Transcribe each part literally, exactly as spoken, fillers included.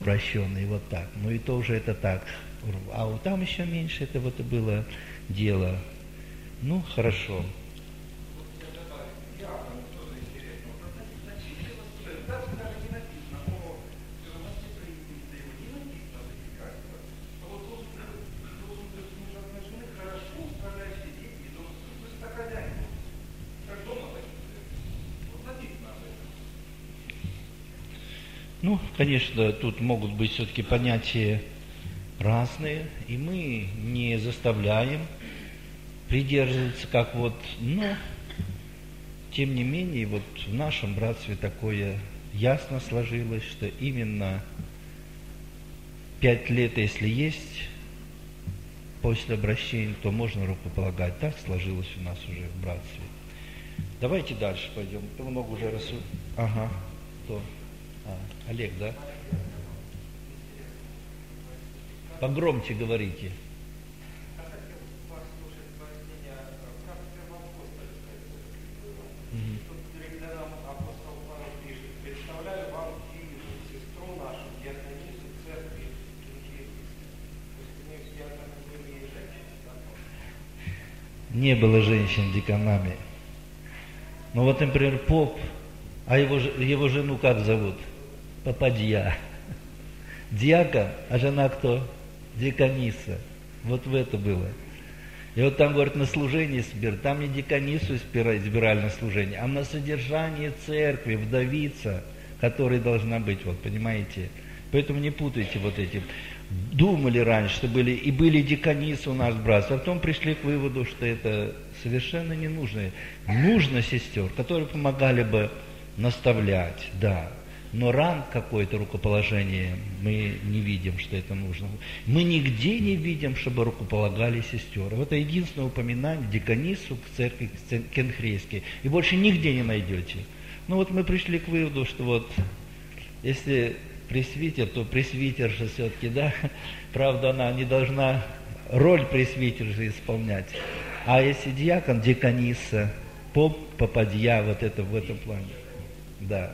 прощенный, вот так. Ну и тоже это так. А вот там еще меньше это вот и было дело. Ну, хорошо. Ну, конечно, тут могут быть все-таки понятия разные, и мы не заставляем придерживаться, как вот, но, тем не менее, вот в нашем братстве такое ясно сложилось, что именно пять лет, если есть, после обращения, то можно рукополагать. Так сложилось у нас уже в братстве. Давайте дальше пойдем. Много уже рассудить. Ага, кто? А, Олег, да? Погромче говорите. Не было женщин деканами. Ну вот, например, поп, а его, его жену как зовут? Попадья. Диакон, а жена кто? Деканиса. Вот в это было. И вот там, говорят, на служение собирали. Там не деканису избирали на служение, а на содержание церкви, вдовица, которая должна быть, вот, понимаете? Поэтому не путайте вот эти. Думали раньше, что были, и были деканисы у нас братства, а потом пришли к выводу, что это совершенно не нужно. Нужно сестер, которые помогали бы наставлять, да. Но ранг какое-то рукоположение мы не видим, что это нужно. Мы нигде не видим, чтобы рукополагали сестер. Вот это единственное упоминание деканису к церкви кенхрейской. И больше нигде не найдете. Ну вот мы пришли к выводу, что вот если пресвитер, то пресвитер же все-таки, да, правда, она не должна роль пресвитера же исполнять. А если диакон, деканиса, поп, попадья, вот это в этом плане. Да.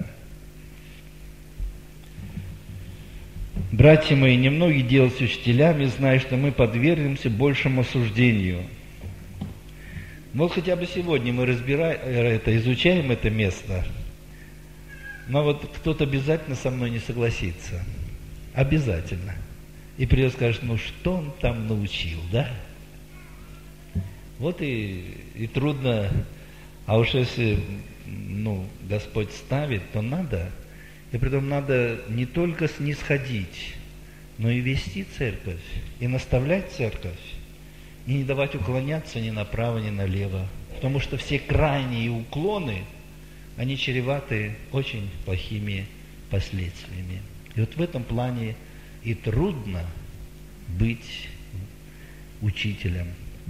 Братья мои, немногие делаются учителями, зная, что мы подвергнемся большему осуждению. Вот хотя бы сегодня мы разбираем это, изучаем это место, но вот кто-то обязательно со мной не согласится. Обязательно. И придет и скажет, ну что он там научил, да? Вот и, и трудно, а уж если ну, Господь ставит, то надо. И притом надо не только снисходить, но и вести церковь, и наставлять церковь, и не давать уклоняться ни направо, ни налево. Потому что все крайние уклоны, они чреваты очень плохими последствиями. И вот в этом плане и трудно быть учителем.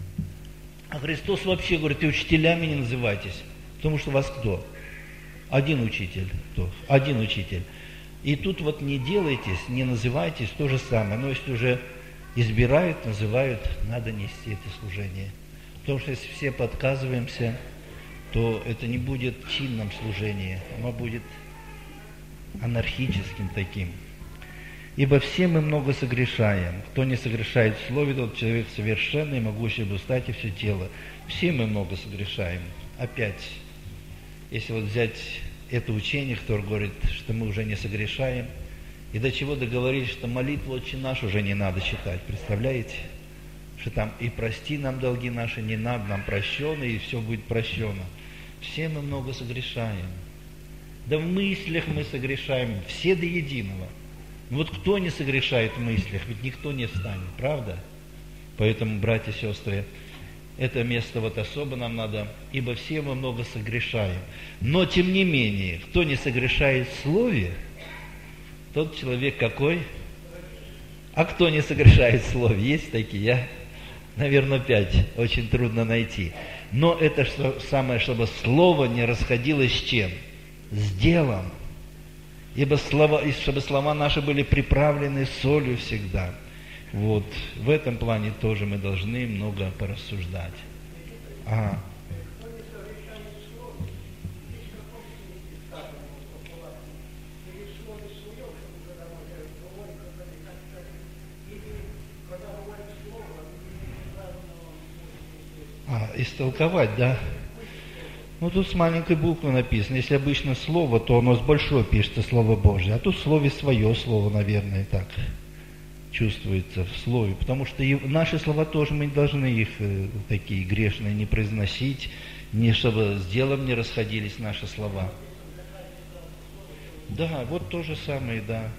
А Христос вообще говорит, и учителями не называйтесь, потому что вас кто? Один учитель. Кто? Один учитель. И тут вот не делайтесь, не называйтесь, то же самое. Но если уже избирают, называют, надо нести это служение. Потому что если все подказываемся, то это не будет чинным служением, оно будет анархическим таким. Ибо все мы много согрешаем. Кто не согрешает в слове, тот человек совершенный, могущий обуздать и все тело. Все мы много согрешаем. Опять, если вот взять это учение, которое говорит, что мы уже не согрешаем, и до чего договорились, что молитву «Отче наш» уже не надо читать. Представляете? Что там и прости нам долги наши, не надо, нам прощено, и все будет прощено. Все мы много согрешаем. Да в мыслях мы согрешаем, все до единого. Вот кто не согрешает в мыслях, ведь никто не встанет, правда? Поэтому, братья и сестры, это место вот особо нам надо, ибо все мы много согрешаем. Но, тем не менее, кто не согрешает в слове, тот человек какой? А кто не согрешает в слове? Есть такие, я, наверное, пять. Очень трудно найти. Но это что, самое, чтобы слово не расходилось с чем? С делом. Ибо слова, чтобы слова наши были приправлены солью всегда. Вот в этом плане тоже мы должны много порассуждать. Ага. истолковать, да? Ну, тут с маленькой буквы написано. Если обычно слово, то оно с большой пишется, Слово Божье. А тут в слове свое слово, наверное, так чувствуется в слове. Потому что и наши слова тоже, мы не должны их э, такие грешные не произносить, не чтобы с делом не расходились наши слова. Да, вот то же самое, да.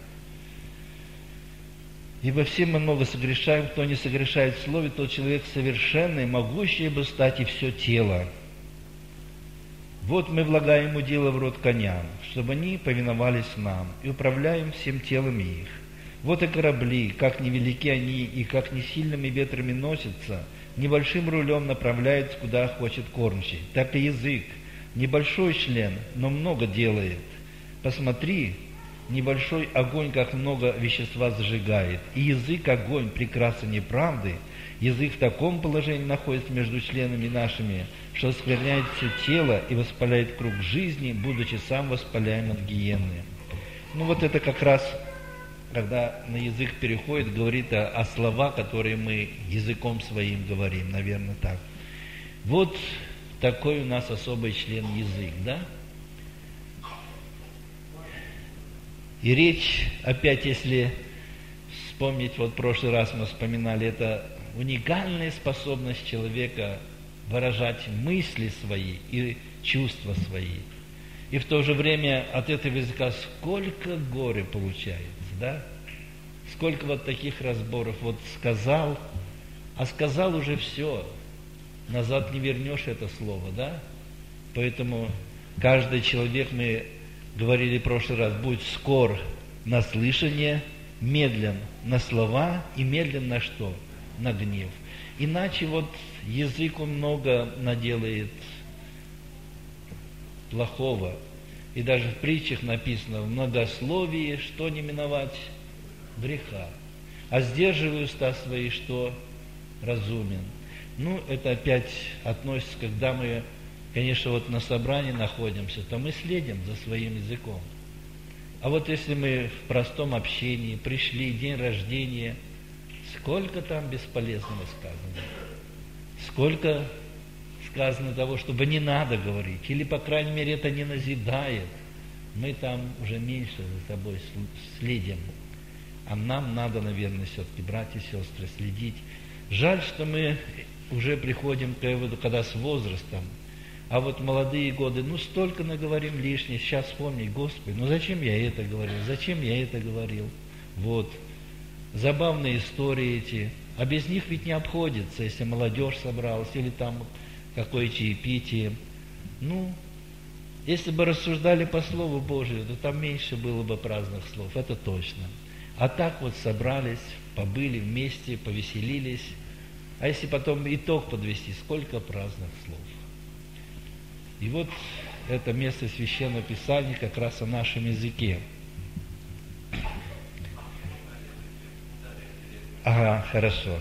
Ибо все мы много согрешаем, кто не согрешает в слове, тот человек совершенный, могущий бы стать и все тело. Вот мы влагаем ему дело в рот коням, чтобы они повиновались нам, и управляем всем телом их. Вот и корабли, как невелики они, и как не сильными ветрами носятся, небольшим рулем направляются, куда хочет кормчий. Так и язык, небольшой член, но много делает. Посмотри, небольшой огонь, как много вещества зажигает. И язык огонь, прекраса неправды. Язык в таком положении находится между членами нашими, что оскверняет все тело и воспаляет круг жизни, будучи сам воспаляем от гиены. Ну вот это как раз, когда на язык переходит, говорит о, о словах, которые мы языком своим говорим, наверное, так. Вот такой у нас особый член язык, да? И речь, опять, если вспомнить, вот в прошлый раз мы вспоминали, это уникальная способность человека выражать мысли свои и чувства свои. И в то же время от этого языка сколько горя получается, да? Сколько вот таких разборов. Вот сказал, а сказал уже все. Назад не вернешь это слово, да? Поэтому каждый человек, мы говорили в прошлый раз, будь скор на слышание, медлен на слова и медлен на что? На гнев. Иначе вот язык он много наделает плохого. И даже в притчах написано, в многословии, что не миновать? Греха. А сдерживай уста свои, что разумен. Ну, это опять относится, когда мы, конечно, вот на собрании находимся, то мы следим за своим языком. А вот если мы в простом общении пришли, день рождения, сколько там бесполезного сказано. Сколько сказано того, чтобы не надо говорить, или, по крайней мере, это не назидает. Мы там уже меньше за собой следим. А нам надо, наверное, все-таки, братья и сестры, следить. Жаль, что мы уже приходим к выводу, когда с возрастом. А вот молодые годы, ну столько наговорим лишнее, сейчас вспомни, Господи, ну зачем я это говорил, зачем я это говорил? Вот. Забавные истории эти. А без них ведь не обходится, если молодежь собралась, или там какое чаепитие. Ну, если бы рассуждали по Слову Божию, то там меньше было бы праздных слов, это точно. А так вот собрались, побыли вместе, повеселились. А если потом итог подвести, сколько праздных слов. И вот это место Священного Писания как раз о нашем языке. Ага, хорошо.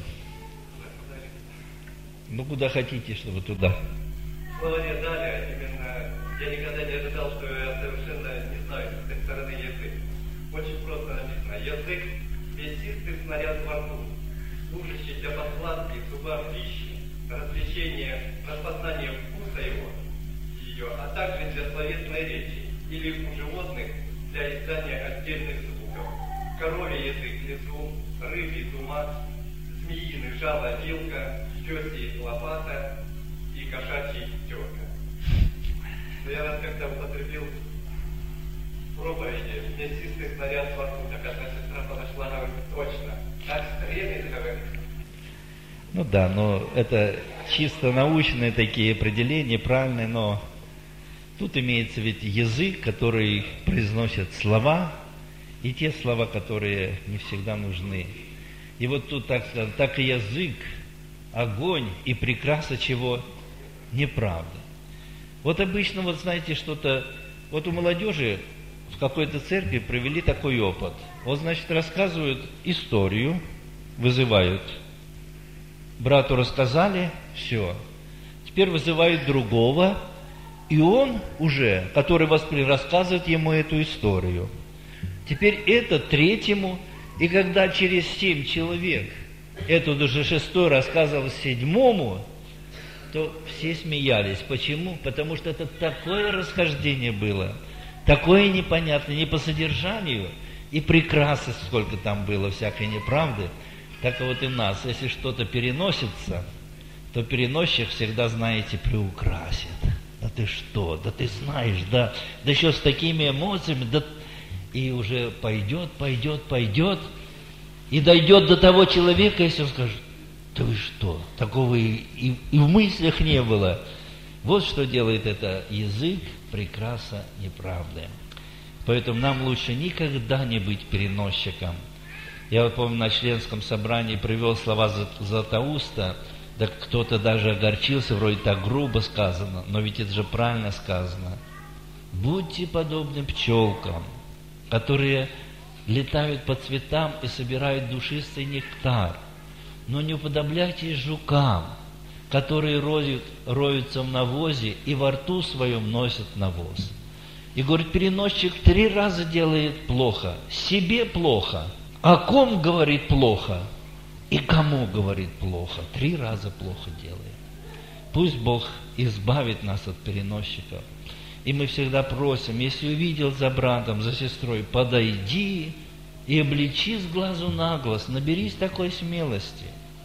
Ну, куда хотите, чтобы туда. Слово не дали, именно я никогда не ожидал, что я совершенно не знаю с этой стороны язык. Очень просто написано. Язык – мясистый снаряд во рту, служащий для подкладки зубам пищи, развлечения, распознания вкуса его, ее, а также для словесной речи, или у животных для издания отдельных звуков. Коровий язык – лизун, рыбий – зумак, змеиный – жало, вилка, тёсий – лопата и кошачий – тёрка. Но я раз как-то употребил в проповеди мясистый снаряд во рту, так одна сестра подошла, говорит, точно, так стрелит, говорит. Ну да, но это чисто научные такие определения, правильные, но тут имеется ведь язык, который произносит слова, и те слова, которые не всегда нужны. И вот тут так сказано, так и язык, огонь и прекраса чего? Неправда. Вот обычно, вот знаете, что-то, вот у молодежи в какой-то церкви провели такой опыт. Вот, значит, рассказывают историю, вызывают. Брату рассказали, все. Теперь вызывают другого, и он уже, который воспри, рассказывает ему эту историю. Теперь это третьему, и когда через семь человек, этот уже шестой рассказывал седьмому, то все смеялись. Почему? Потому что это такое расхождение было, такое непонятное, не по содержанию, и прекрасы, сколько там было всякой неправды. Так вот и нас, если что-то переносится, то переносчик всегда, знаете, приукрасит. Да ты что, да ты знаешь, да, да еще с такими эмоциями, да, и уже пойдет, пойдет, пойдет, и дойдет до того человека, если он скажет: да вы что, такого и, и, и в мыслях не было. Вот что делает это язык, прекраса неправды. Поэтому нам лучше никогда не быть переносчиком. Я вот помню, на членском собрании привел слова Златоуста, да кто-то даже огорчился, вроде так грубо сказано, но ведь это же правильно сказано. Будьте подобны пчелкам, которые летают по цветам и собирают душистый нектар, но не уподобляйтесь жукам, которые роют, роются в навозе и во рту своем носят навоз. И, говорит, переносчик три раза делает плохо, себе плохо, о ком говорит плохо и кому говорит плохо, три раза плохо делает. Пусть Бог избавит нас от переносчиков. И мы всегда просим, если увидел за братом, за сестрой, подойди и обличи с глазу на глаз, наберись такой смелости.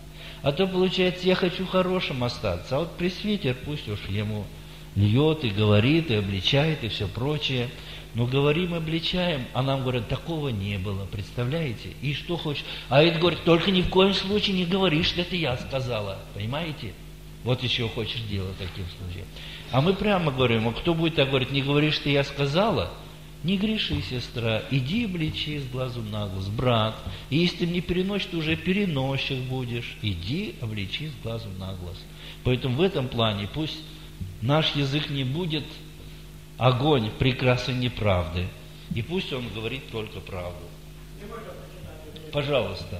А то, получается, я хочу хорошим остаться, а вот пресвитер пусть уж ему льет и говорит, и обличает, и все прочее. Но говорим, обличаем, а нам говорят, такого не было, представляете? И что хочешь? А это говорит, только ни в коем случае не говоришь, что это я сказала, понимаете? Вот еще хочешь делать таким случаем. А мы прямо говорим, а кто будет так говорить, не говори, что я сказала? Не греши, сестра, иди обличи с глазу на глаз, брат. И если ты не переносишь, ты уже переносчик будешь. Иди обличи с глазу на глаз. Поэтому в этом плане пусть наш язык не будет огонь прекрасной неправды. И пусть он говорит только правду. Пожалуйста.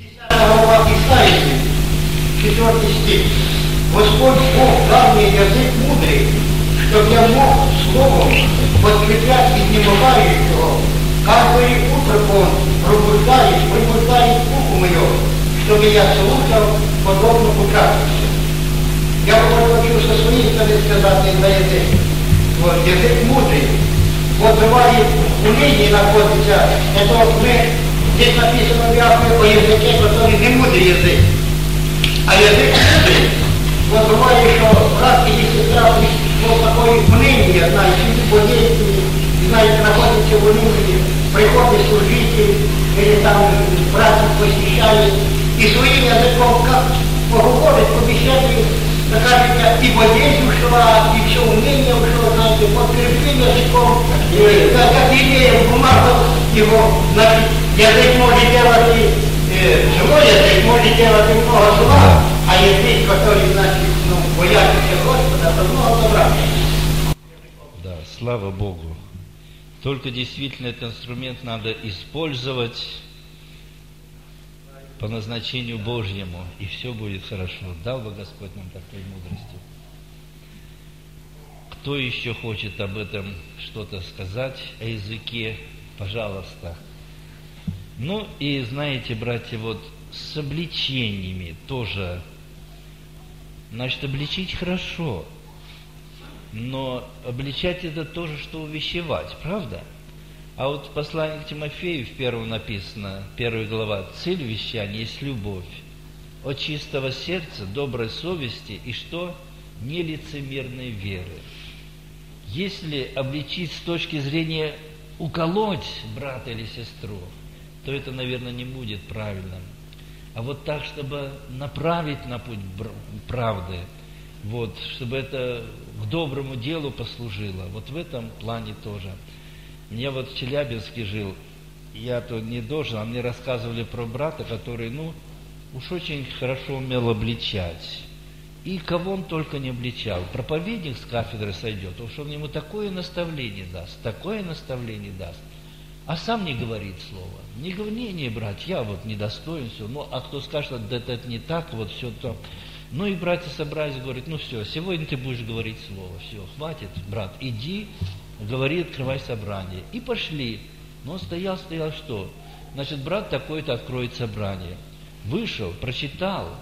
Четвертый стих. Господь Бог дал мне язык мудрый, чтоб я мог словом подкреплять изнемогающего. Каждое утро он пробуждает, пробуждает ухо мое, чтобы я слушал подобно участнице. Я вот хочу со своей стороны сказать на язык. Вот, язык мудрый. Вот бывает умение находится, это вот мы, здесь написано в Яхве о языке, который не мудрый язык, а язык мудрый. Вот бывает, что брат или сестра, вот такое мнение, знаете, болезнь, знаете, находится в унынии, приходит служитель, или там братья посещает, и своим языком как поговорит, побеседует, так кажется, и болезнь ушла, и все умение ушло, знаете, подкрепим языком, и, как, как идея в бумагах его, значит, язык может делать и э, живой язык, может делать и много зла, а язык, который, значит, ну, боятся Господа, то много добра. Да, слава Богу. Только действительно этот инструмент надо использовать по назначению Божьему, и все будет хорошо. Дал бы Господь нам такой мудрости. Кто еще хочет об этом что-то сказать, о языке, пожалуйста. Ну и знаете, братья, вот с обличениями тоже. Значит, обличить хорошо, но обличать это тоже, что увещевать, правда? А вот в послании к Тимофею в первом написано, первая глава, цель вещания есть любовь, от чистого сердца, доброй совести и что? Нелицемерной веры. Если обличить с точки зрения уколоть брата или сестру, то это, наверное, не будет правильным. А вот так, чтобы направить на путь правды, вот, чтобы это к доброму делу послужило, вот в этом плане тоже. Я вот в Челябинске жил, я то не должен, а мне рассказывали про брата, который, ну, уж очень хорошо умел обличать. И кого он только не обличал. Проповедник с кафедры сойдет, уж он ему такое наставление даст, такое наставление даст. А сам не говорит слова. Не говори, не, не, брат, я вот недостоин, все. Ну, а кто скажет, да это не так, вот все то. Ну и братья собрались, говорят, ну все, сегодня ты будешь говорить слово, все, хватит, брат, иди, говори, открывай собрание. И пошли. Но он стоял, стоял, что? Значит, брат такой-то откроет собрание. Вышел, прочитал,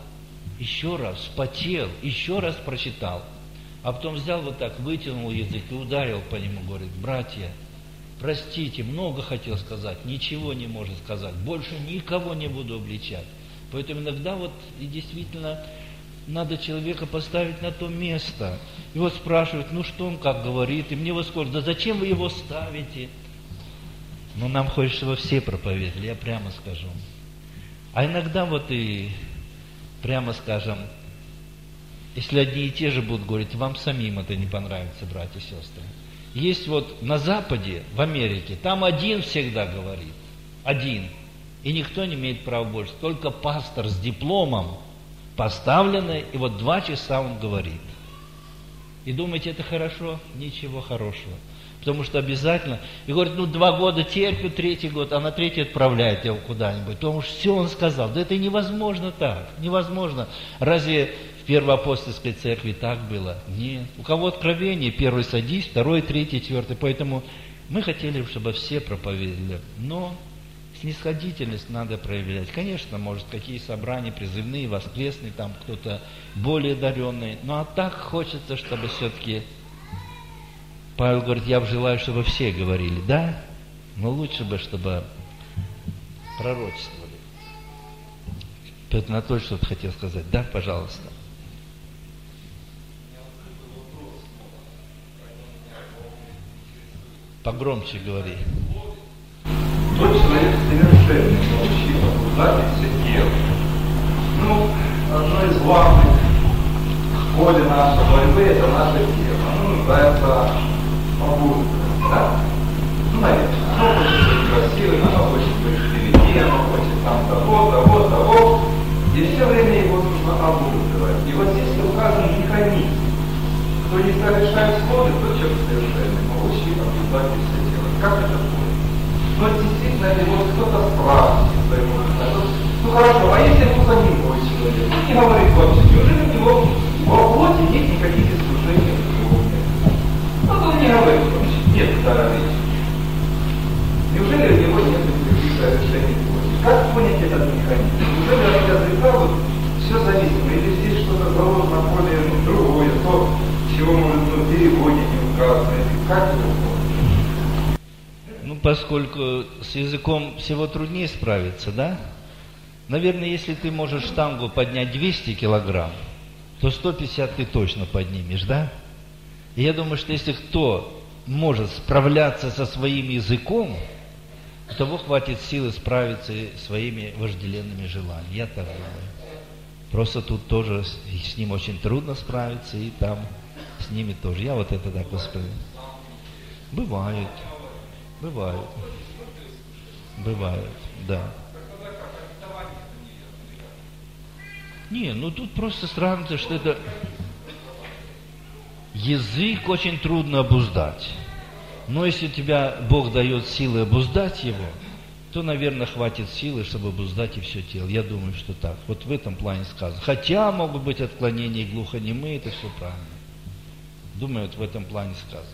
еще раз вспотел, еще раз прочитал. А потом взял вот так, вытянул язык и ударил по нему, говорит: братья, простите, много хотел сказать, ничего не может сказать, больше никого не буду обличать. Поэтому иногда вот и действительно надо человека поставить на то место. И вот спрашивают: ну что он как говорит? И мне вот скажут: да зачем вы его ставите? Но нам хочется, чтобы все проповедовали, я прямо скажу. А иногда вот и прямо скажем, если одни и те же будут говорить, вам самим это не понравится, братья и сестры. Есть вот на Западе, в Америке, там один всегда говорит, один, и никто не имеет права больше, только пастор с дипломом поставленный, и вот два часа он говорит. И думаете, это хорошо? Ничего хорошего. Потому что обязательно, и говорит, ну два года терпю, третий год, а на третий отправляет его куда-нибудь, потому что все он сказал. Да это невозможно так, невозможно. Разве в Первоапостольской церкви так было? Нет. У кого откровение, первый садись, второй, третий, четвертый. Поэтому мы хотели, чтобы все проповедовали, но снисходительность надо проявлять. Конечно, может, какие собрания призывные, воскресные, там кто-то более одаренный, ну а так хочется, чтобы все-таки... Павел говорит, я бы желаю, чтобы все говорили, да? Но лучше бы, чтобы пророчествовали. Петр Анатольевич что-то хотел сказать. Да, пожалуйста. Погромче говори. Тот человек совершенный, научил обуздать все тело. Ну, одно из главных в ходе нашей борьбы это наше тело. Ну, это обуздывать, да? Ну, наверное, оно хочет быть красивым, оно хочет быть впереди, оно хочет там того, того, того. И все время его нужно обуздывать. И вот здесь указан механизм. Кто не совершает своды, тот человек совершенный, научил обуздать все тело. Как это будет? Но действительно, если вот кто-то спрашивает своему родителю, ну хорошо, а если он занимает человек, ну не говорит вообще, неужели у него во плоти нет никаких искушений? Ну он не говорит вообще, нет здоровья. Неужели у него нет никаких совершений плоти? Как понять этот механизм? Неужели от языка вот все зависимо? Или здесь что-то заложено более ну, другое, то, чего может ну, в переводе не указано? Как это понять? Ну, поскольку с языком всего труднее справиться, да? Наверное, если ты можешь штангу поднять двести килограмм, то сто пятьдесят ты точно поднимешь, да? И я думаю, что если кто может справляться со своим языком, то того хватит силы справиться и своими вожделенными желаниями. Я так думаю. Просто тут тоже с ним очень трудно справиться, и там с ними тоже. Я вот это так воспринимаю. Бывают. Бывают. Бывают, да. Не, ну тут просто сравнится, что это язык очень трудно обуздать. Но если тебя Бог дает силы обуздать его, то, наверное, хватит силы, чтобы обуздать и все тело. Я думаю, что так. Вот в этом плане сказано. Хотя могут быть отклонения и глухонемые, это все правильно. Думаю, вот в этом плане сказано.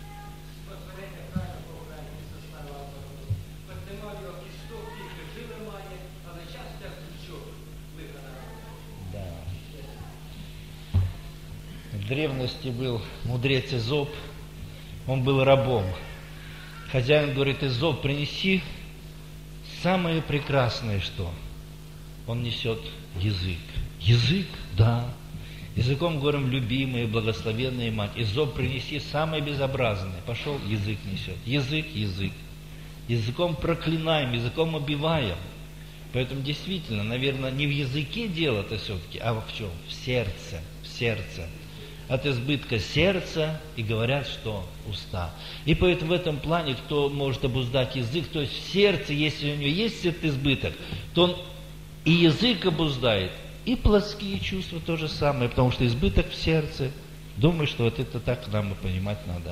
В древности был мудрец Эзоп, он был рабом. Хозяин говорит: Эзоп, принеси самое прекрасное, что он несет язык. Язык, да. Языком говорим, любимая, благословенная мать. Эзоп, принеси самое безобразное. Пошел, язык несет. Язык, язык. Языком проклинаем, языком убиваем. Поэтому действительно, наверное, не в языке дело-то все-таки, а в чем? В сердце, в сердце. От избытка сердца, и говорят, что уста. И поэтому в этом плане, кто может обуздать язык, то есть в сердце, если у него есть этот избыток, то он и язык обуздает, и плотские чувства то же самое, потому что избыток в сердце. Думаю, что вот это так нам и понимать надо.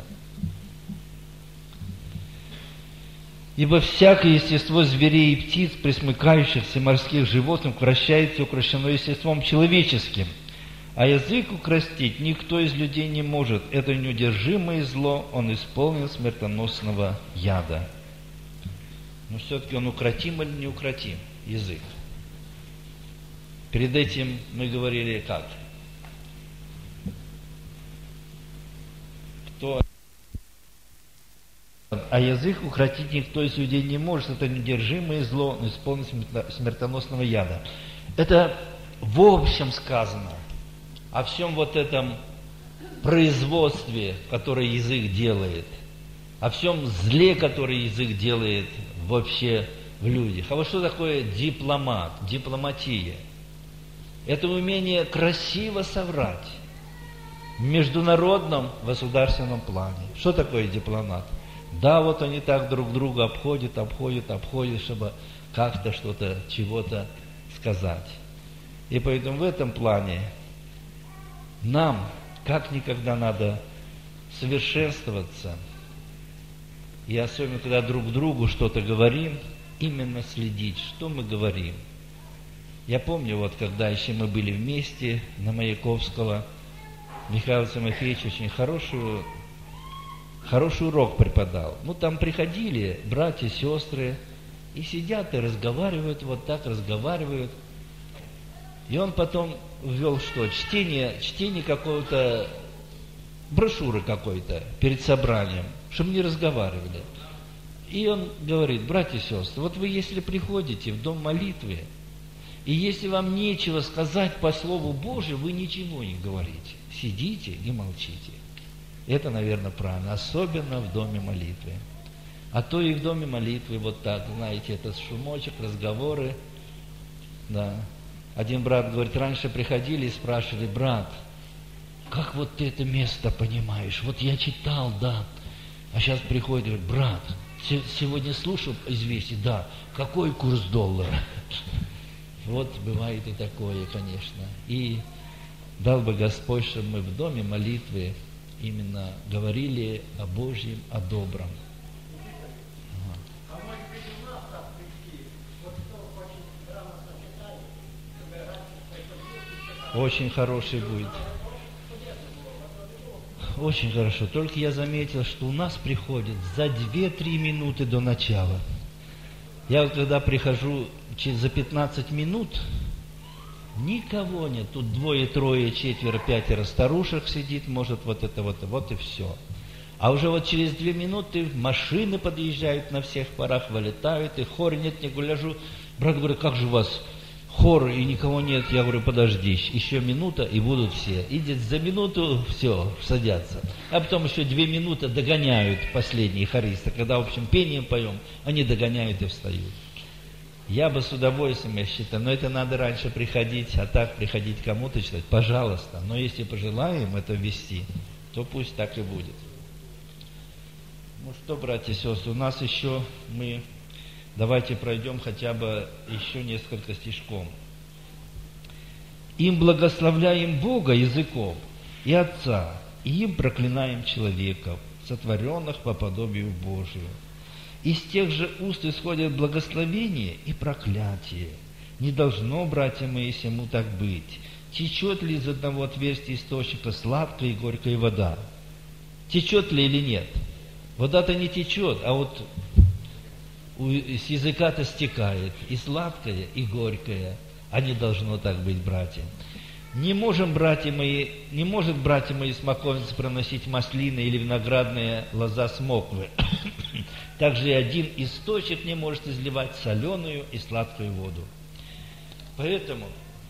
Ибо всякое естество зверей и птиц, пресмыкающихся морских животных, вращается укращено естеством человеческим. А язык укротить никто из людей не может. Это неудержимое зло, он исполнен смертоносного яда. Но все-таки он укротим или не укротим? Язык. Перед этим мы говорили как? Кто... А язык укротить никто из людей не может. Это неудержимое зло, но исполнено смертоносного яда. Это в общем сказано. О всем вот этом производстве, которое язык делает. О всем зле, которое язык делает вообще в людях. А вот что такое дипломат, дипломатия? Это умение красиво соврать в международном государственном плане. Что такое дипломат? Да, вот они так друг друга обходят, обходят, обходят, чтобы как-то что-то, чего-то сказать. И поэтому в этом плане нам как никогда надо совершенствоваться. И особенно, когда друг другу что-то говорим, именно следить, что мы говорим. Я помню, вот когда еще мы были вместе на Маяковского, Михаил Тимофеевич очень хорошую, хороший урок преподал. Ну, там приходили братья, сестры, и сидят и разговаривают, вот так разговаривают. И он потом ввел что? Чтение, чтение какого-то, брошюры какой-то перед собранием, чтобы не разговаривали. И он говорит: братья и сестры, вот вы если приходите в дом молитвы, и если вам нечего сказать по Слову Божию, вы ничего не говорите. Сидите и молчите. Это, наверное, правильно, особенно в доме молитвы. А то и в доме молитвы вот так, знаете, этот шумочек, разговоры. Да. Один брат говорит, раньше приходили и спрашивали: брат, как вот ты это место понимаешь? Вот я читал, да. А сейчас приходит и говорит: брат, сегодня слушал известие, да, какой курс доллара? Вот бывает и такое, конечно. И дал бы Господь, чтобы мы в доме молитвы именно говорили о Божьем, о добром. А может быть, у нас так прийти, вот кто хочет грамотно читать, чтобы раньше... Очень хороший будет. Очень хорошо. Только я заметил, что у нас приходят за две-три минуты до начала. Я вот когда прихожу за пятнадцать минут, никого нет. Тут двое, трое, четверо, пятеро старушек сидит, может, вот это вот, вот и все. А уже вот через две минуты машины подъезжают на всех парах, вылетают, и хор нет, не гляжу. Брат говорит: как же у вас хор и никого нет? Я говорю: подожди, еще минута и будут все. Идет за минуту, все, садятся. А потом еще две минуты догоняют последние хористы. Когда, в общем, пением поем, они догоняют и встают. Я бы с удовольствием, я считаю, но это надо раньше приходить, а так приходить кому-то читать, пожалуйста. Но если пожелаем это ввести, то пусть так и будет. Ну что, братья и сестры, у нас еще мы, давайте пройдем хотя бы еще несколько стишков. Им благословляем Бога языком и Отца, и им проклинаем человеков, сотворенных по подобию Божию. Из тех же уст исходят благословение и проклятие. Не должно, братья мои, сему так быть. Течет ли из одного отверстия источника сладкая и горькая вода? Течет ли или нет? Вода-то не течет, а вот с языка-то стекает. И сладкое, и горькое. А не должно так быть, братья. Не можем, братья мои, не может, братья мои, смоковница проносить маслины или виноградная лоза смоквы. Также и один источник не может изливать соленую и сладкую воду. Поэтому,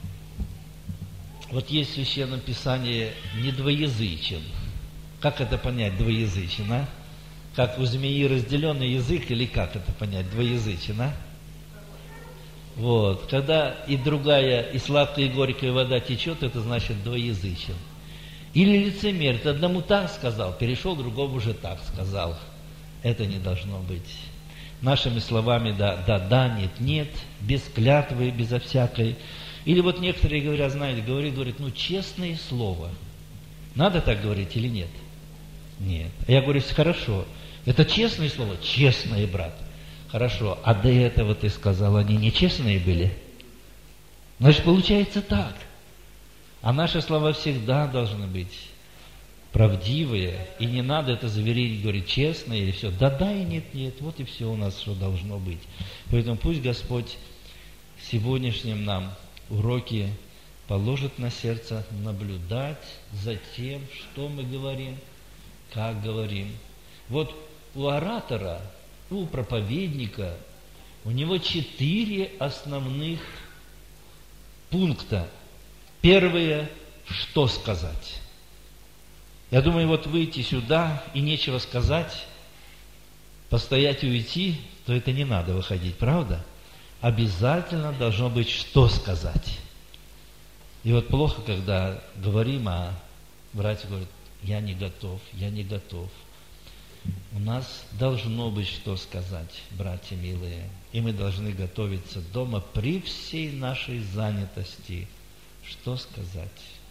вот есть в Священном Писании не двоязычен. Как это понять, двоязычен, а? Как у змеи разделенный язык, или как это понять, двоязычен, а? Вот, когда и другая, и сладкая, и горькая вода течет, это значит двоязычен. Или лицемер, это одному так сказал, перешел, другому уже так сказал. Это не должно быть. Нашими словами да, да, да, нет, нет, без клятвы, безо всякой. Или вот некоторые говорят, знаете, говорит, говорит, ну честное слово. Надо так говорить или нет? Нет. А я говорю, хорошо. Это честное слово? Честное, брат. Хорошо. А до этого ты сказал, они нечестные были? Значит, получается так. А наши слова всегда должны быть правдивые, и не надо это заверить, говорить честно, или все. Да-да и нет-нет, вот и все у нас, что должно быть. Поэтому пусть Господь сегодняшним нам уроки положит на сердце наблюдать за тем, что мы говорим, как говорим. Вот у оратора, у проповедника, у него четыре основных пункта. Первое, что сказать. Я думаю, вот выйти сюда и нечего сказать, постоять и уйти, то это не надо выходить, правда? Обязательно должно быть, что сказать. И вот плохо, когда говорим, а братья говорят, я не готов, я не готов. У нас должно быть, что сказать, братья милые. И мы должны готовиться дома при всей нашей занятости. Что сказать?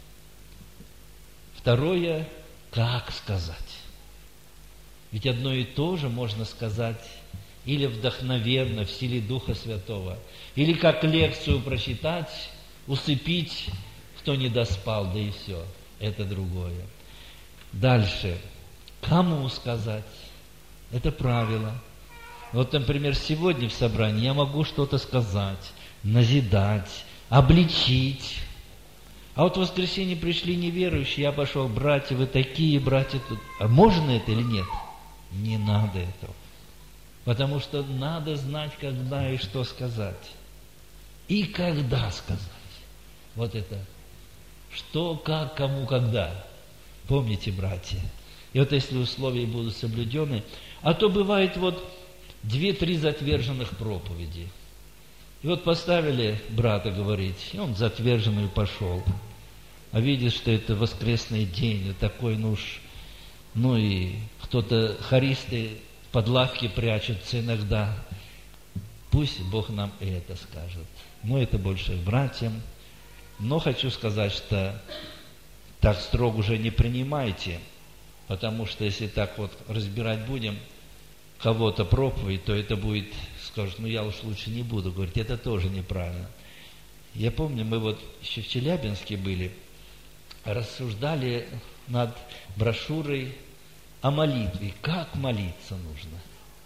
Второе, как сказать. Ведь одно и то же можно сказать или вдохновенно, в силе Духа Святого, или как лекцию прочитать, усыпить, кто не доспал, да и все. Это другое. Дальше. Кому сказать? Это правило. Вот, например, сегодня в собрании я могу что-то сказать, назидать, обличить. А вот в воскресенье пришли неверующие, я пошел, братья, вы такие, братья тут. А можно это или нет? Не надо этого. Потому что надо знать, когда и что сказать. И когда сказать. Вот это. Что, как, кому, когда. Помните, братья. И вот если условия будут соблюдены, а то бывает вот две-три затверженных проповеди. И вот поставили брата говорить, и он затверженный пошел. А видишь, что это воскресный день, вот такой, ну уж, ну и кто-то, хористы под лавки прячутся иногда. Пусть Бог нам и это скажет. Но это больше братьям. Но хочу сказать, что так строго уже не принимайте, потому что если так вот разбирать будем кого-то проповедь, то это будет, скажут, ну я уж лучше не буду говорить, это тоже неправильно. Я помню, мы вот еще в Челябинске были, рассуждали над брошюрой о молитве, как молиться нужно.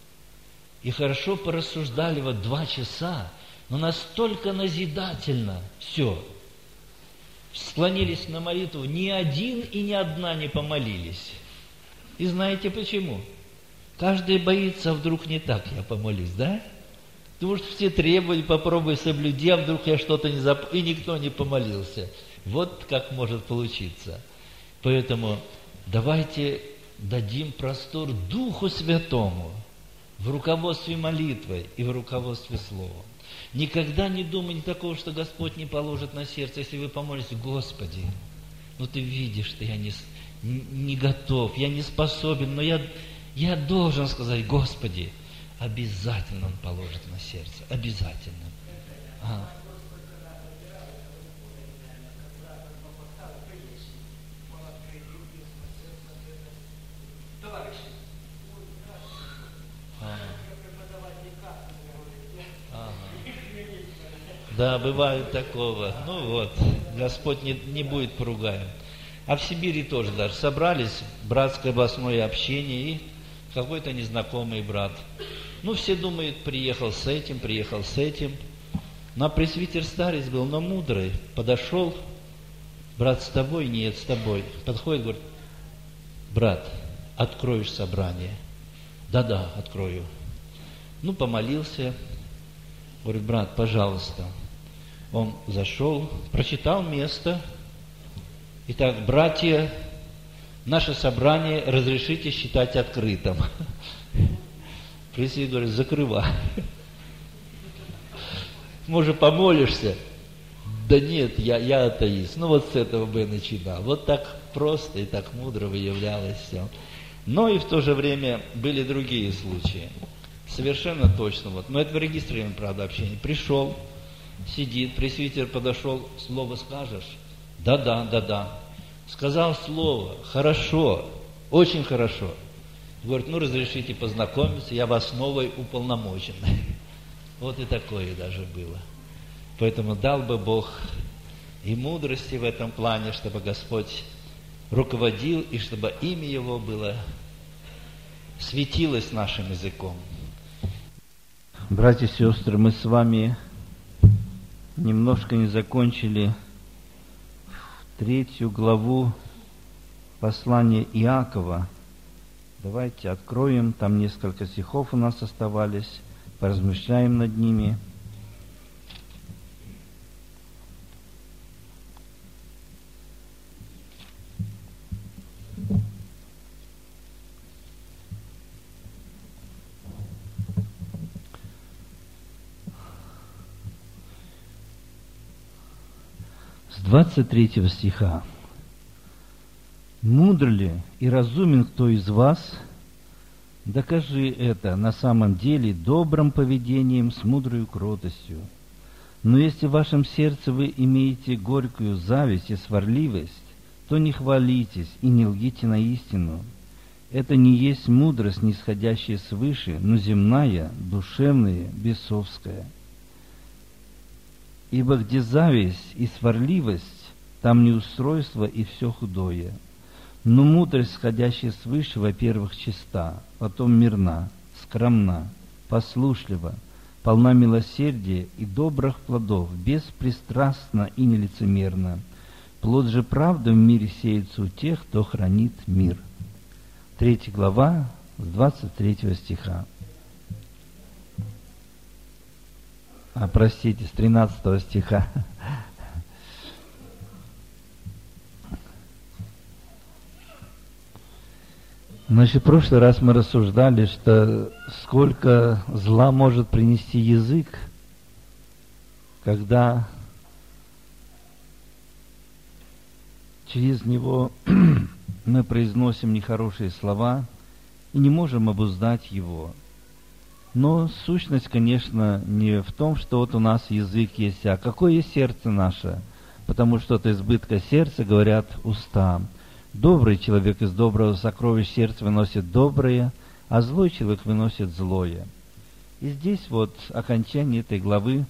И хорошо порассуждали вот два часа, но настолько назидательно все. Склонились на молитву, ни один и ни одна не помолились. И знаете почему? Каждый боится, а вдруг не так я помолюсь, да? Потому что все требовали, попробуй соблюди, а вдруг я что-то не зап... И никто не помолился. Вот как может получиться. Поэтому давайте дадим простор Духу Святому в руководстве молитвой и в руководстве Словом. Никогда не думайте такого, что Господь не положит на сердце, если вы помолитесь, Господи, ну Ты видишь, что я не, не готов, я не способен, но я, я должен сказать, Господи, обязательно Он положит на сердце, обязательно. А. Да, бывает такого. Ну вот, Господь не, не будет поругаем. А в Сибири тоже даже собрались, братское областное общение, и какой-то незнакомый брат. Ну, все думают, приехал с этим, приехал с этим. Ну, а пресвитер старец был, но мудрый. Подошел, брат, с тобой? Нет, с тобой. Подходит, говорит, брат, откроешь собрание? Да-да, открою. Ну, помолился. Говорит, брат, пожалуйста. Он зашел, прочитал место. Итак, братья, наше собрание разрешите считать открытым. Пресвитер говорит, закрывай. Может, помолишься? Да нет, я, я атеист. Ну, вот с этого бы и начинал. Вот так просто и так мудро выявлялось все. Но и в то же время были другие случаи. Совершенно точно. Вот. Но это в регистрируемом, правда, общении. Пришел, сидит, пресвитер подошел, слово скажешь? Да-да, да-да. Сказал слово, хорошо, очень хорошо. Говорит, ну разрешите познакомиться, я вас новый уполномоченный. Вот и такое даже было. Поэтому дал бы Бог и мудрости в этом плане, чтобы Господь руководил, и чтобы имя Его было, светилось нашим языком. Братья и сестры, мы с вами немножко не закончили третью главу послания Иакова. Давайте откроем, там несколько стихов у нас оставались, поразмышляем над ними. С двадцать третьего стиха. «Мудр ли и разумен кто из вас? Докажи это на самом деле добрым поведением с мудрой кротостью. Но если в вашем сердце вы имеете горькую зависть и сварливость, то не хвалитесь и не лгите на истину. Это не есть мудрость, нисходящая свыше, но земная, душевная, бесовская. Ибо где зависть и сварливость, там неустройство и все худое. Но мудрость, сходящая свыше, во-первых, чиста, потом мирна, скромна, послушлива, полна милосердия и добрых плодов, беспристрастна и нелицемерна. Плод же правды в мире сеется у тех, кто хранит мир». Третья глава, с двадцать третьего стиха. А, простите, с тринадцатого стиха. Значит, в прошлый раз мы рассуждали, что сколько зла может принести язык, когда через него мы произносим нехорошие слова и не можем обуздать его. Но сущность, конечно, не в том, что вот у нас язык есть, а какое сердце наше, потому что от избытка сердца говорят уста. Добрый человек из доброго сокровища сердца выносит доброе, а злой человек выносит злое. И здесь вот окончание этой главы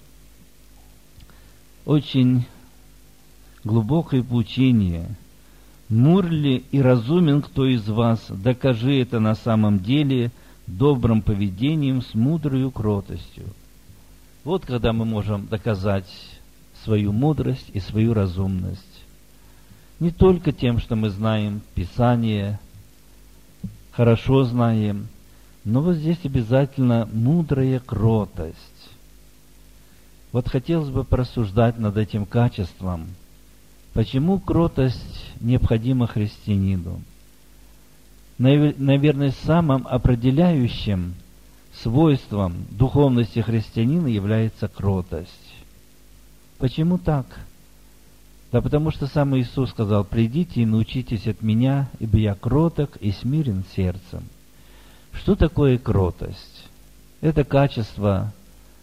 очень глубокое поучение. «Мудр ли и разумен кто из вас? Докажи это на самом деле добрым поведением с мудрою кротостью». Вот когда мы можем доказать свою мудрость и свою разумность. Не только тем, что мы знаем Писание, хорошо знаем, но вот здесь обязательно мудрая кротость. Вот хотелось бы порассуждать над этим качеством. Почему кротость необходима христианину? Наверное, самым определяющим свойством духовности христианина является кротость. Почему так? Да потому что сам Иисус сказал: «Придите и научитесь от Меня, ибо Я кроток и смирен сердцем». Что такое кротость? Это качество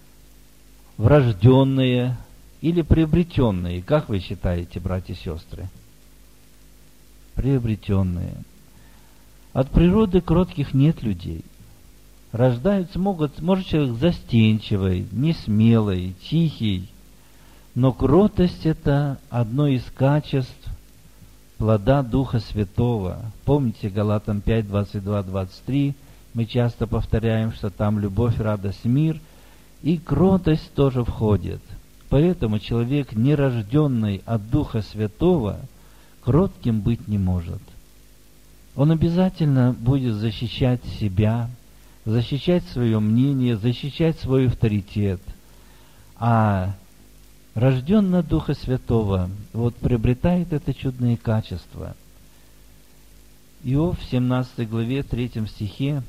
врожденное или приобретенное. Как вы считаете, братья и сестры? Приобретенное. От природы кротких нет людей. Рождаются, могут, может человек застенчивый, несмелый, тихий, но кротость — это одно из качеств плода Духа Святого. Помните Галатам пять, двадцать два, двадцать три? Мы часто повторяем, что там любовь, радость, мир, и кротость тоже входит. Поэтому человек, нерожденный от Духа Святого, кротким быть не может. Он обязательно будет защищать себя, защищать свое мнение, защищать свой авторитет. А рожденный от Духа Святого вот приобретает это чудное качество. Иов в семнадцатой главе, третьем стихе,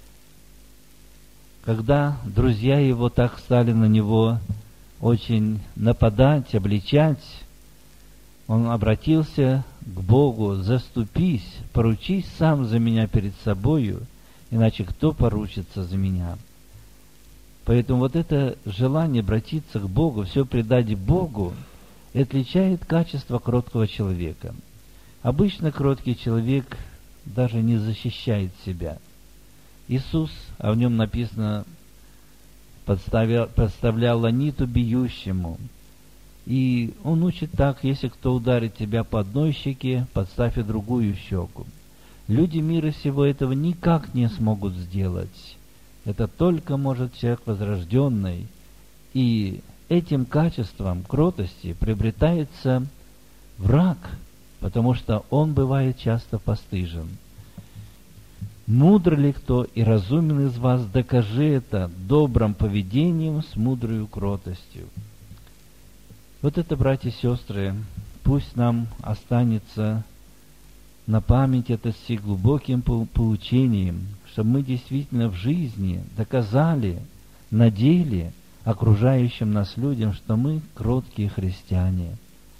когда друзья его так стали на него очень нападать, обличать, он обратился к Богу: «Заступись, поручись сам за меня перед собою, иначе кто поручится за меня?» Поэтому вот это желание обратиться к Богу, все предать Богу, отличает качество кроткого человека. Обычно кроткий человек даже не защищает себя. Иисус, а в нем написано, подставлял, подставлял ланиту бьющему. И он учит так: если кто ударит тебя по одной щеке, подставь и другую щеку. Люди мира всего этого никак не смогут сделать. Это только может человек возрожденный. И этим качеством кротости приобретается враг, потому что он бывает часто постыжен. Мудр ли кто и разумен из вас, докажи это добрым поведением с мудрою кротостью. Вот это, братья и сестры, пусть нам останется на память это с глубоким поучением, чтобы мы действительно в жизни доказали на деле окружающим нас людям, что мы кроткие христиане.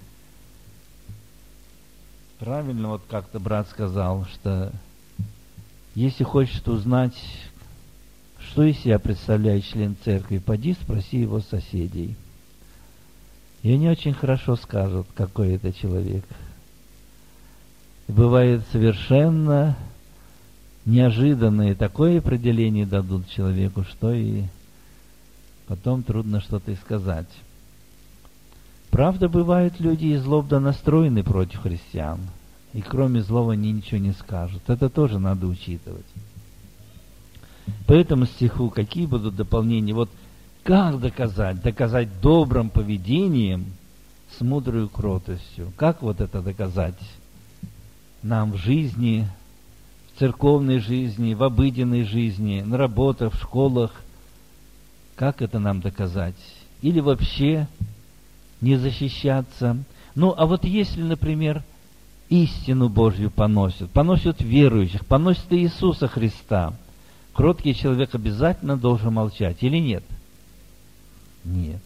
Правильно вот как-то брат сказал, что если хочешь узнать, что из себя представляет член церкви, поди спроси его соседей. И они очень хорошо скажут, какой это человек. И бывает совершенно неожиданное такое определение дадут человеку, что и потом трудно что-то и сказать. Правда, бывают люди и злобно настроены против христиан, и кроме злого они ничего не скажут. Это тоже надо учитывать. По этому стиху какие будут дополнения? Вот как доказать? Доказать добрым поведением с мудрой кротостью. Как вот это доказать нам в жизни, в церковной жизни, в обыденной жизни, на работах, в школах? Как это нам доказать? Или вообще не защищаться? Ну, а вот если, например, истину Божью поносят, поносят верующих, поносят Иисуса Христа, кроткий человек обязательно должен молчать или нет? Нет.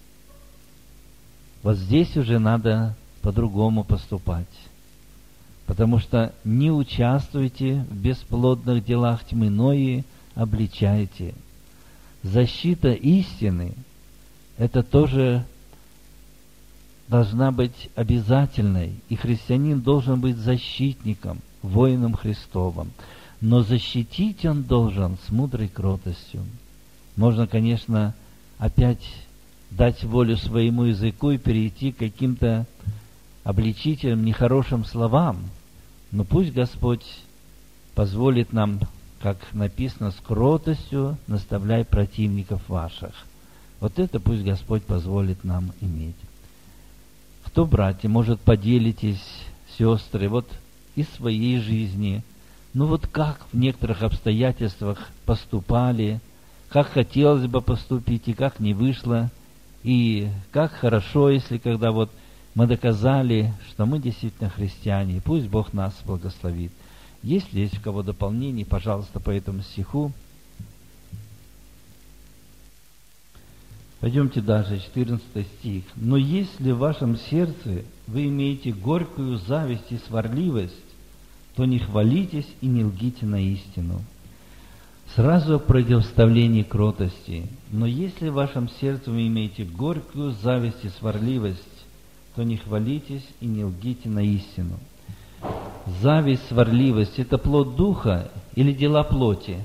Вот здесь уже надо по-другому поступать. Потому что не участвуйте в бесплодных делах тьмы, но и обличайте. Защита истины – это тоже должна быть обязательной, и христианин должен быть защитником, воином Христовым. Но защитить он должен с мудрой кротостью. Можно, конечно, опять дать волю своему языку и перейти к каким-то обличительным, нехорошим словам, но пусть Господь позволит нам, как написано, с кротостью наставляй противников ваших. Вот это пусть Господь позволит нам иметь. Кто, братья, может, поделитесь, сестры, вот из своей жизни, ну вот как в некоторых обстоятельствах поступали, как хотелось бы поступить и как не вышло, и как хорошо, если когда вот мы доказали, что мы действительно христиане, пусть Бог нас благословит. Если есть у кого дополнение, пожалуйста, по этому стиху. Пойдемте дальше, четырнадцатый стих. «Но если в вашем сердце вы имеете горькую зависть и сварливость, то не хвалитесь и не лгите на истину». Сразу о противоставлении кротости. «Но если в вашем сердце вы имеете горькую зависть и сварливость, то не хвалитесь и не лгите на истину». Зависть, сварливость – это плод духа или дела плоти?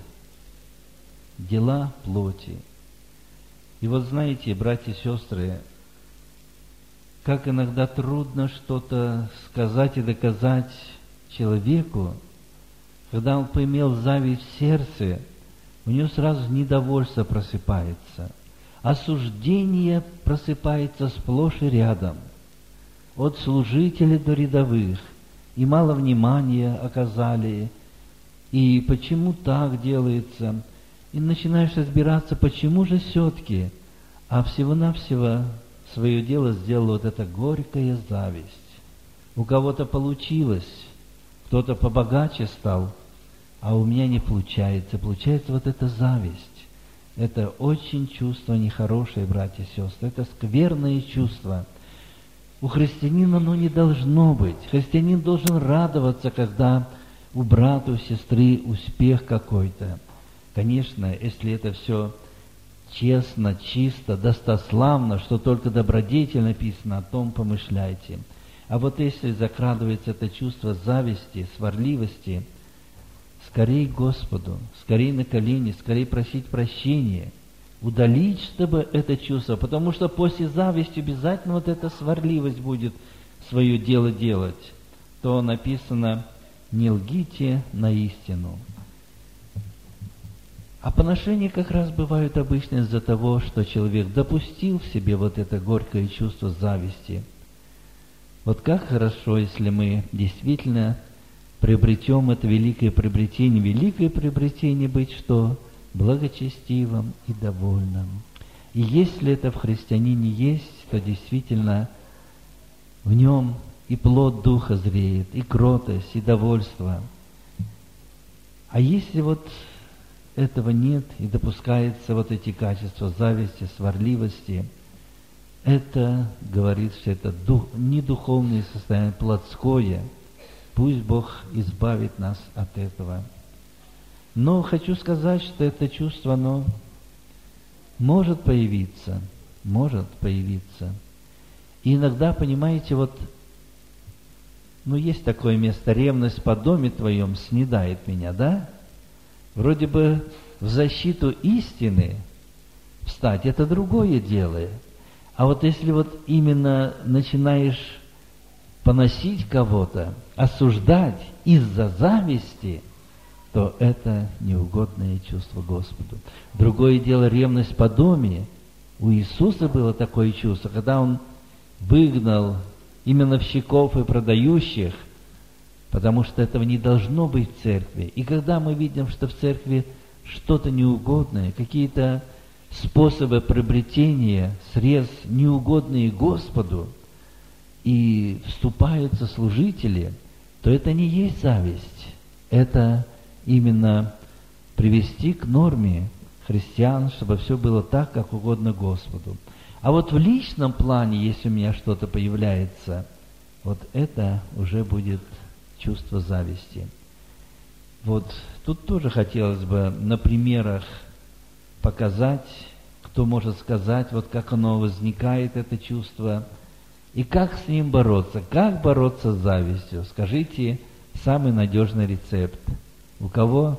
Дела плоти. И вот знаете, братья и сестры, как иногда трудно что-то сказать и доказать человеку, когда он поимел зависть в сердце, у него сразу недовольство просыпается, осуждение просыпается сплошь и рядом, от служителей до рядовых, и мало внимания оказали, и почему так делается, и начинаешь разбираться, почему же все-таки, а всего-навсего свое дело сделала вот эта горькая зависть. У кого-то получилось, кто-то побогаче стал, а у меня не получается. Получается вот эта зависть. Это очень чувство нехорошее, братья и сестры. Это скверное чувство. У христианина оно не должно быть. Христианин должен радоваться, когда у брата, у сестры успех какой-то. Конечно, если это все честно, чисто, достославно, что только добродетель написано, о том помышляйте. А вот если закрадывается это чувство зависти, сварливости, скорей Господу, скорей на колени, скорей просить прощения, удалить, чтобы это чувство, потому что после зависти обязательно вот эта сварливость будет свое дело делать. То написано: не лгите на истину. А поношения как раз бывают обычно из-за того, что человек допустил в себе вот это горькое чувство зависти. Вот как хорошо, если мы действительно приобретем это великое приобретение. Великое приобретение быть что? Благочестивым и довольным. И если это в христианине есть, то действительно в нем и плод Духа зреет, и кротость, и довольство. А если вот этого нет, и допускаются вот эти качества зависти, сварливости, это говорит, что это дух, не духовное состояние, плотское. Пусть Бог избавит нас от этого. Но хочу сказать, что это чувство, оно может появиться, может появиться. И иногда, понимаете, вот, ну, есть такое место, ревность по доме твоем снедает меня, да? Вроде бы в защиту истины встать, это другое дело. А вот если вот именно начинаешь поносить кого-то, осуждать из-за зависти, то это неугодное чувство Господу. Другое дело ревность по доме. У Иисуса было такое чувство, когда Он выгнал именовщиков и продающих, потому что этого не должно быть в церкви. И когда мы видим, что в церкви что-то неугодное, какие-то способы приобретения средств неугодные Господу, и вступаются служители, то это не есть зависть. Это именно привести к норме христиан, чтобы все было так, как угодно Господу. А вот в личном плане, если у меня что-то появляется, вот это уже будет чувство зависти. Вот тут тоже хотелось бы на примерах показать, кто может сказать, вот как оно возникает, это чувство, и как с ним бороться, как бороться с завистью. Скажите самый надежный рецепт. У кого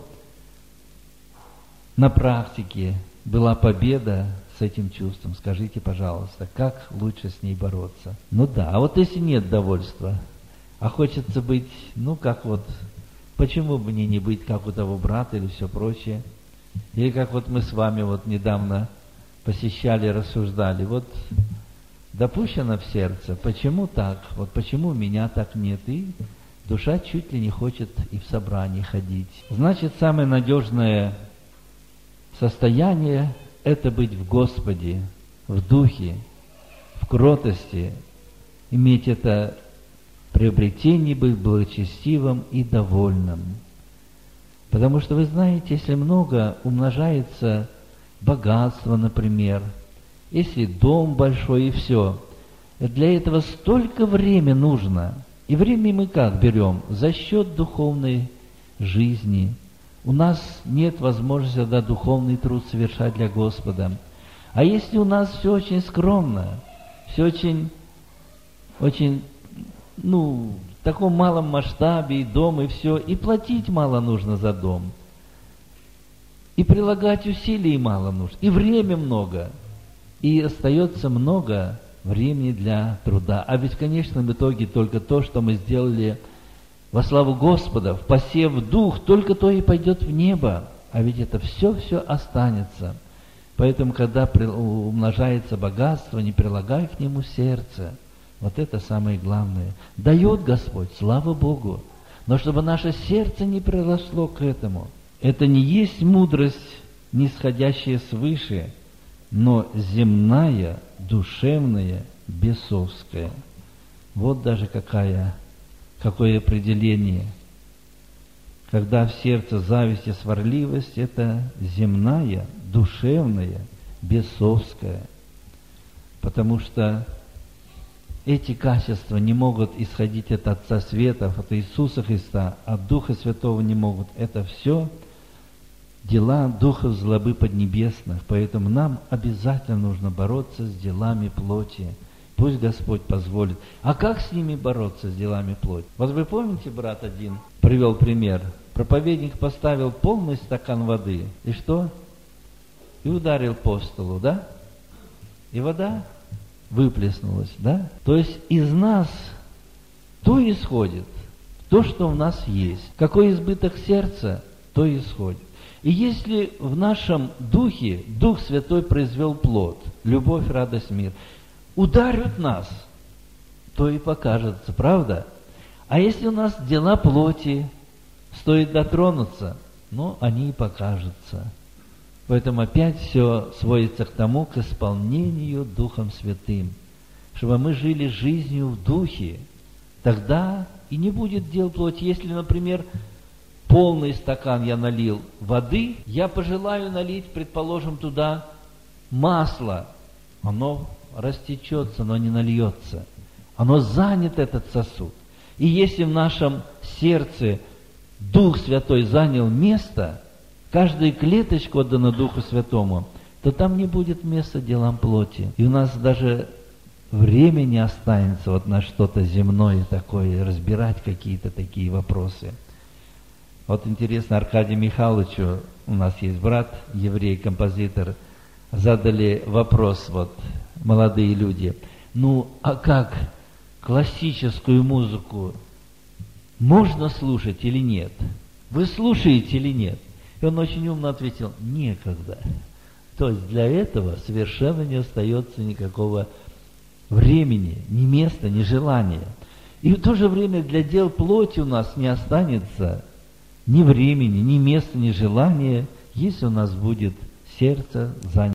на практике была победа с этим чувством, скажите, пожалуйста, как лучше с ней бороться? Ну да, а вот если нет довольства, а хочется быть, ну как вот, почему бы мне не быть как у того брата или все прочее? Или как вот мы с вами вот недавно посещали, рассуждали, вот допущено в сердце, почему так, вот почему у меня так нет, и душа чуть ли не хочет и в собрании ходить. Значит, самое надежное состояние – это быть в Господе, в духе, в кротости, иметь это приобретение, быть благочестивым и довольным. Потому что, вы знаете, если много умножается богатство, например, если дом большой и все, для этого столько времени нужно. И время мы как берем? За счет духовной жизни. У нас нет возможности тогда духовный труд совершать для Господа. А если у нас все очень скромно, все очень, очень, ну, в таком малом масштабе, и дом, и все, и платить мало нужно за дом, и прилагать усилий мало нужно, и время много, и остается много времени для труда. А ведь в конечном итоге только то, что мы сделали во славу Господа, посев дух, только то и пойдет в небо. А ведь это все-все останется. Поэтому, когда умножается богатство, не прилагай к нему сердце. Вот это самое главное. Дает Господь, слава Богу. Но чтобы наше сердце не приросло к этому. Это не есть мудрость, нисходящая свыше, но земная, душевная, бесовская. Вот даже какая, какое определение. Когда в сердце зависть и сварливость, это земная, душевная, бесовская. Потому что эти качества не могут исходить от Отца Светов, от Иисуса Христа, от Духа Святого не могут. Это все дела духов злобы поднебесных. Поэтому нам обязательно нужно бороться с делами плоти. Пусть Господь позволит. А как с ними бороться, с делами плоти? Вот вы помните, брат один привел пример. Проповедник поставил полный стакан воды. И что? И ударил по столу, да? И вода выплеснулась, да? То есть из нас то исходит, то, что в нас есть. Какой избыток сердца, то исходит. И если в нашем духе Дух Святой произвел плод, любовь, радость, мир, ударят нас, то и покажется, правда? А если у нас дела плоти, стоит дотронуться, но они и покажутся. Поэтому опять все сводится к тому, к исполнению Духом Святым, чтобы мы жили жизнью в Духе. Тогда и не будет дел плоти. Если, например, полный стакан я налил воды, я пожелаю налить, предположим, туда масло. Оно растечется, но не нальется. Оно занят, этот сосуд. И если в нашем сердце Дух Святой занял место, каждую клеточку отдана Духу Святому, то там не будет места делам плоти. И у нас даже время не останется вот на что-то земное такое, разбирать какие-то такие вопросы. Вот интересно, Аркадию Михайловичу, у нас есть брат, еврей, композитор, задали вопрос, вот, молодые люди, ну, а как классическую музыку можно слушать или нет? Вы слушаете или нет? И он очень умно ответил, некогда. То есть для этого совершенно не остается никакого времени, ни места, ни желания. И в то же время для дел плоти у нас не останется ни времени, ни места, ни желания, если у нас будет сердце занято.